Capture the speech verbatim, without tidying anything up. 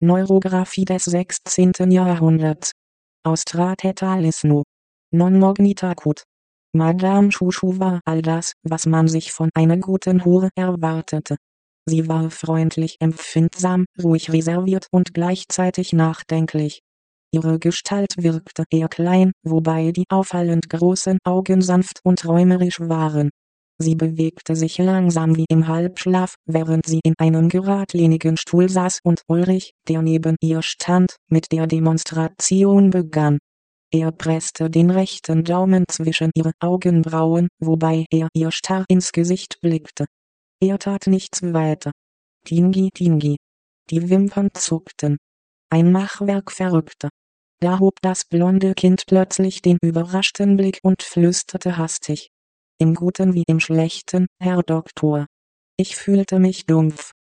Neurographie des sechzehnten Jahrhunderts. Austrathetalisno. Non mognitacut. Madame Chouchou war all das, was man sich von einer guten Hure erwartete. Sie war freundlich, empfindsam, ruhig, reserviert und gleichzeitig nachdenklich. Ihre Gestalt wirkte eher klein, wobei die auffallend großen Augen sanft und träumerisch waren. Sie bewegte sich langsam wie im Halbschlaf, während sie in einem geradlinigen Stuhl saß und Ulrich, der neben ihr stand, mit der Demonstration begann. Er presste den rechten Daumen zwischen ihre Augenbrauen, wobei er ihr starr ins Gesicht blickte. Er tat nichts weiter. Tingi Tingi. Die Wimpern zuckten. Ein Machwerk Verrückter. Da hob das blonde Kind plötzlich den überraschten Blick und flüsterte hastig. Im Guten wie im Schlechten, Herr Doktor. Ich fühlte mich dumpf.